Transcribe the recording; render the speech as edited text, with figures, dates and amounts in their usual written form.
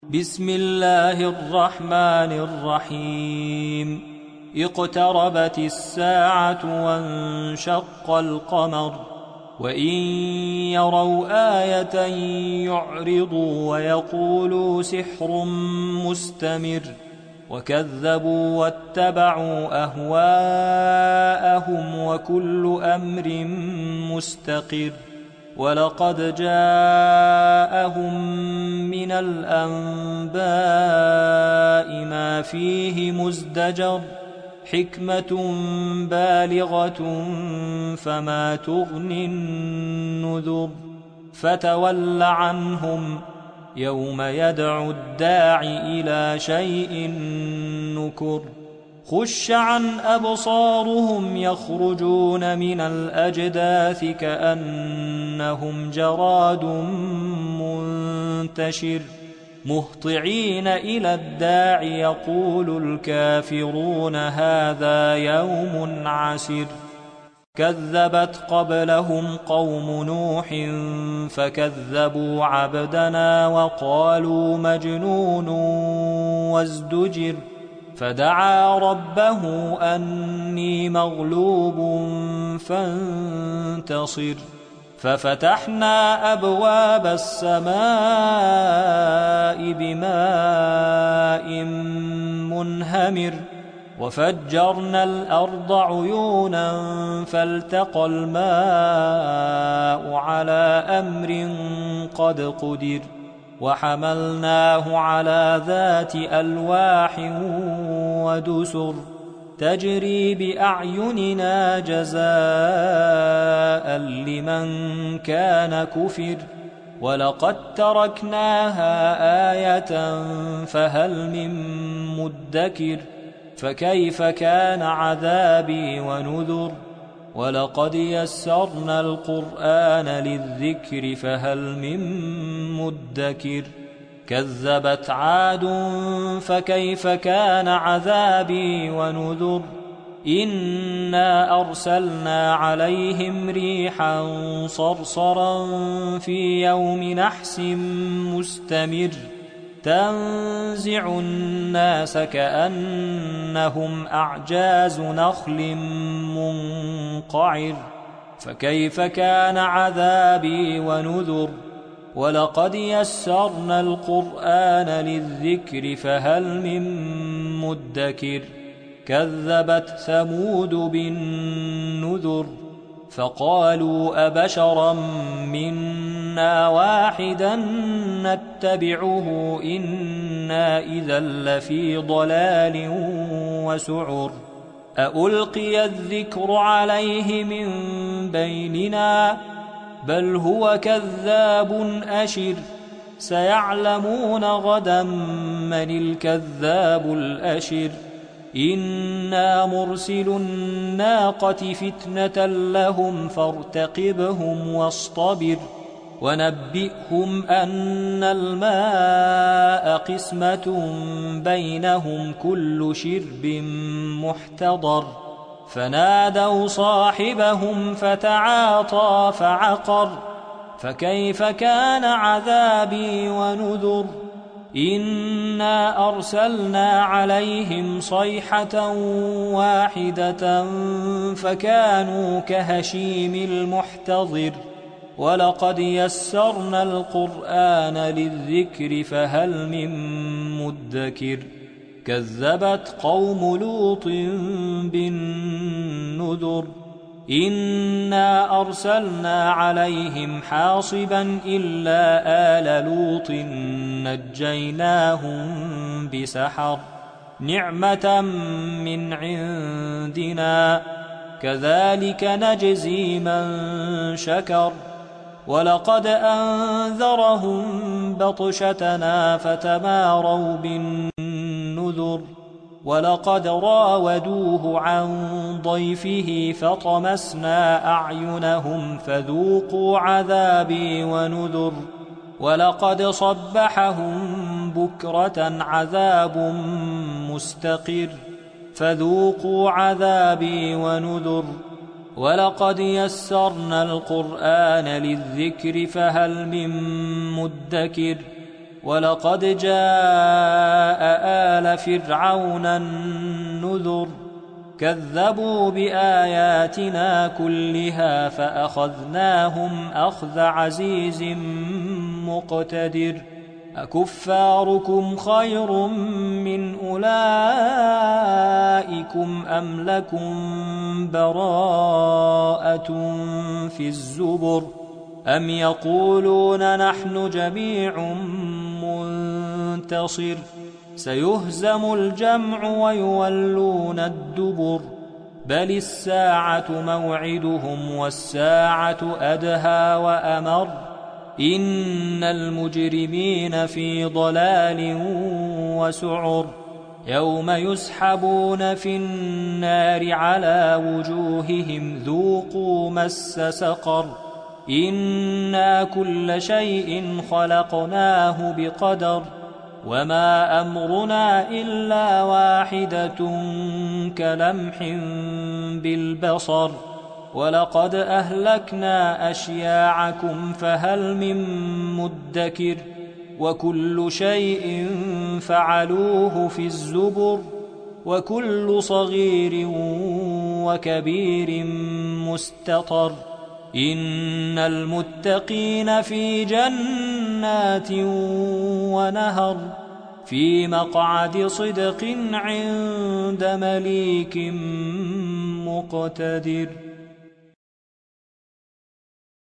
بسم الله الرحمن الرحيم. اقتربت الساعة وانشق القمر وإن يروا آية يعرضوا ويقولوا سحر مستمر وكذبوا واتبعوا أهواءهم وكل أمر مستقر ولقد جاءهم من الأنباء ما فيه مزدجر حكمة بالغة فما تغني النذر فتول عنهم يوم يدعو الداع إلى شيء نكر خش عن أبصارهم يخرجون من الأجداث كأنهم جراد منتشر مهطعين إلى الداع يقول الكافرون هذا يوم عسر كذبت قبلهم قوم نوح فكذبوا عبدنا وقالوا مجنون وازدجر فدعا ربه أني مغلوب فانتصر ففتحنا أبواب السماء بماء منهمر وفجرنا الأرض عيونا فالتقى الماء على أمر قد قدر وحملناه على ذات ألواح ودسر تجري بأعيننا جزاء لمن كان كفر ولقد تركناها آية فهل من مدكر فكيف كان عذابي ونذر ولقد يسرنا القرآن للذكر فهل من مدكر كذبت عاد فكيف كان عذابي ونذر إنا أرسلنا عليهم ريحا صرصرا في يوم نحس مستمر تنزع الناس كأنهم أعجاز نخل منقعر فكيف كان عذابي ونذر ولقد يسرنا القرآن للذكر فهل من مدكر كذبت ثمود بالنذر فقالوا أبشرا منا واحدا نتبعه إنا إذا لفي ضلال وسعر أألقي الذكر عليه من بيننا بل هو كذاب أشر سيعلمون غدا من الكذاب الأشر إنا مرسل الناقة فتنة لهم فارتقبهم واصطبر ونبئهم أن الماء قسمة بينهم كل شرب محتضر فنادوا صاحبهم فتعاطى فعقر فكيف كان عذابي ونذر إنا أرسلنا عليهم صيحة واحدة فكانوا كهشيم المحتضر ولقد يسرنا القرآن للذكر فهل من مدكر كذبت قوم لوط بالنذر إنا أرسلنا عليهم حاصبا إلا آل لوط نجيناهم بسحر نعمة من عندنا كذلك نجزي من شكر ولقد أنذرهم بطشتنا فتماروا بالنذر ولقد راودوه عن ضيفه فطمسنا أعينهم فذوقوا عذابي ونذر ولقد صبحهم بكرة عذاب مستقر فذوقوا عذابي ونذر ولقد يسرنا القرآن للذكر فهل من مدكر ولقد جاء آل فرعون النذر كذبوا بآياتنا كلها فأخذناهم أخذ عزيز مقتدر أكفاركم خير من أولئكم أم لكم براءة في الزبر أم يقولون نحن جميع منتصر سيهزم الجمع ويولون الدبر بل الساعة موعدهم والساعة أدهى وأمر إن المجرمين في ضلال وسعر يوم يسحبون في النار على وجوههم ذوقوا مس سقر إنا كل شيء خلقناه بقدر وما أمرنا إلا واحدة كلمح بالبصر ولقد أهلكنا أشياعكم فهل من مدكر وكل شيء فعلوه في الزبر وكل صغير وكبير مستطر إن المتقين في جنات ونهر في مقعد صدق عند مليك مقتدر.